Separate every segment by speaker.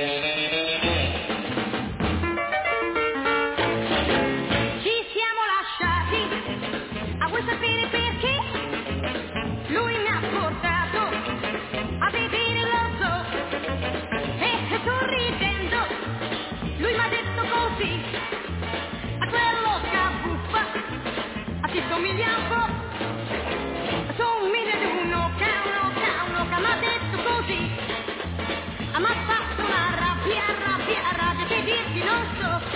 Speaker 1: Ci siamo lasciati, a vuoi sapere perché? Lui mi ha portato a vedere lo zoo e sorridendo lui mi ha detto così: a quello scabuffa a ti somiglia un po', somiglia ad uno che mi ha detto così. Mi ha fatto una rabbia che dirti non so.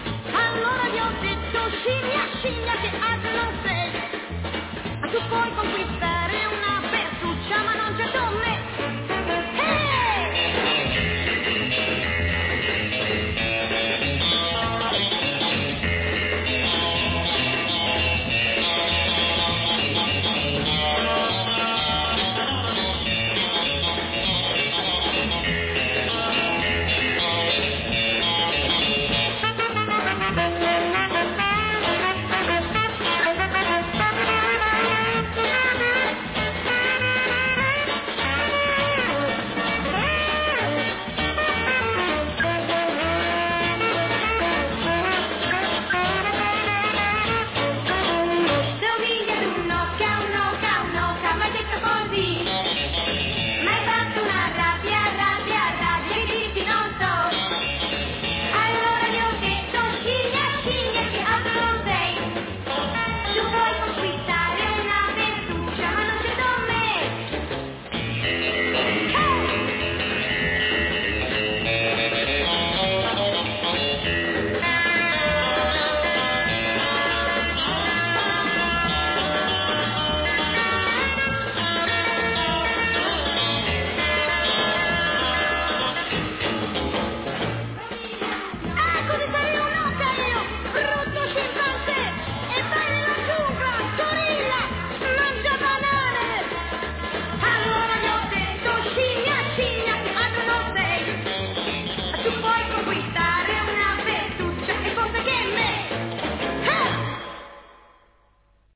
Speaker 1: Allora gli ho detto scimmia che altro non sei, ma tu puoi